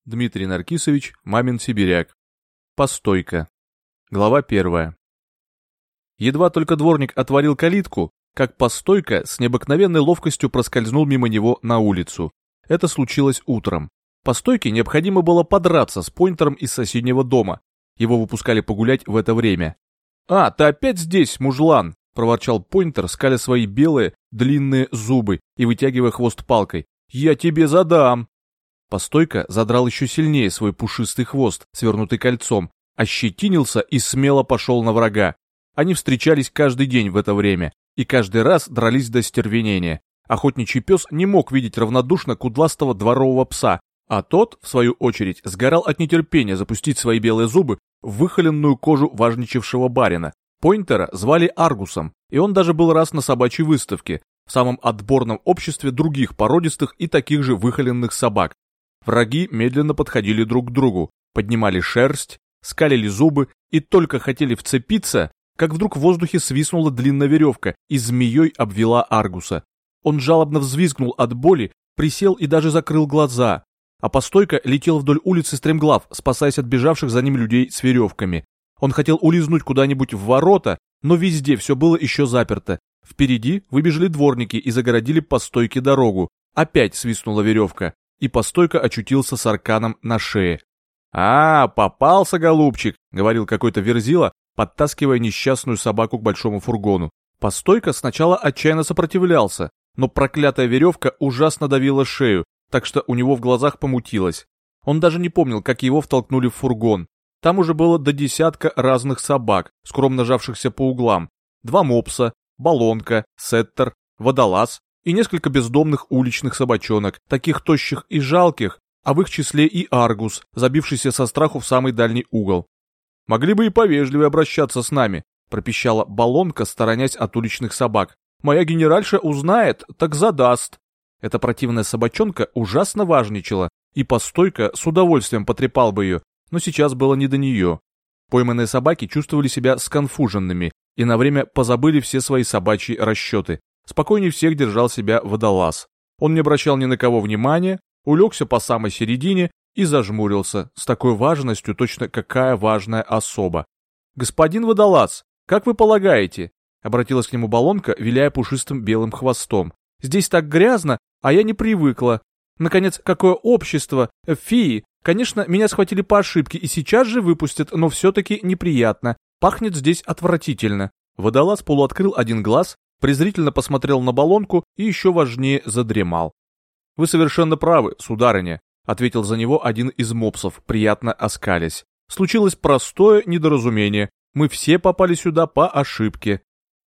Дмитрий Наркисович, мамин сибиряк. Постойка. Глава 1. Едва только дворник отворил калитку, как Постойка с необыкновенной ловкостью проскользнул мимо него на улицу. Это случилось утром. Постойке необходимо было подраться с Пойнтером из соседнего дома. Его выпускали погулять в это время. «А, ты опять здесь, мужлан!» — проворчал Пойнтер, скаля свои белые, длинные зубы и вытягивая хвост палкой. «Я тебе задам!» Постойка задрал еще сильнее свой пушистый хвост, свернутый кольцом, ощетинился и смело пошел на врага. Они встречались каждый день в это время и каждый раз дрались до стервенения. Охотничий пес не мог видеть равнодушно кудластого дворового пса, а тот, в свою очередь, сгорал от нетерпения запустить свои белые зубы в выхоленную кожу важничавшего барина. Пойнтера звали Аргусом, и он даже был раз на собачьей выставке, в самом отборном обществе других породистых и таких же выхоленных собак. Враги медленно подходили друг к другу, поднимали шерсть, скалили зубы и только хотели вцепиться, как вдруг в воздухе свистнула длинная веревка и змеей обвела Аргуса. Он жалобно взвизгнул от боли, присел и даже закрыл глаза. А Постойка летел вдоль улицы стремглав, спасаясь от бежавших за ним людей с веревками. Он хотел улизнуть куда-нибудь в ворота, но везде все было еще заперто. Впереди выбежали дворники и загородили Постойке дорогу. Опять свистнула веревка, и Постойка очутился с арканом на шее. «А, попался, голубчик», — говорил какой-то верзила, подтаскивая несчастную собаку к большому фургону. Постойка сначала отчаянно сопротивлялся, но проклятая веревка ужасно давила шею, так что у него в глазах помутилось. Он даже не помнил, как его втолкнули в фургон. Там уже было до десятка разных собак, скромно жавшихся по углам. 2 мопса, баллонка, сеттер, водолаз и несколько бездомных уличных собачонок, таких тощих и жалких, а в их числе и Аргус, забившийся со страху в самый дальний угол. «Могли бы и повежливее обращаться с нами», — пропищала баллонка, сторонясь от уличных собак. «Моя генеральша узнает, так задаст». Эта противная собачонка ужасно важничала, и Постойка с удовольствием потрепал бы ее, но сейчас было не до нее. Пойманные собаки чувствовали себя сконфуженными и на время позабыли все свои собачьи расчеты. Спокойнее всех держал себя водолаз. Он не обращал ни на кого внимания, улегся по самой середине и зажмурился, с такой важностью, точно какая важная особа. «Господин водолаз, как вы полагаете?» — обратилась к нему баллонка, виляя пушистым белым хвостом. «Здесь так грязно, а я не привыкла. Наконец, какое общество? Фии! Конечно, меня схватили по ошибке и сейчас же выпустят, но все-таки неприятно. Пахнет здесь отвратительно». Водолаз полуоткрыл один глаз, презрительно посмотрел на баллонку и еще важнее задремал. «Вы совершенно правы, сударыня», — ответил за него один из мопсов, приятно оскалясь. «Случилось простое недоразумение. Мы все попали сюда по ошибке.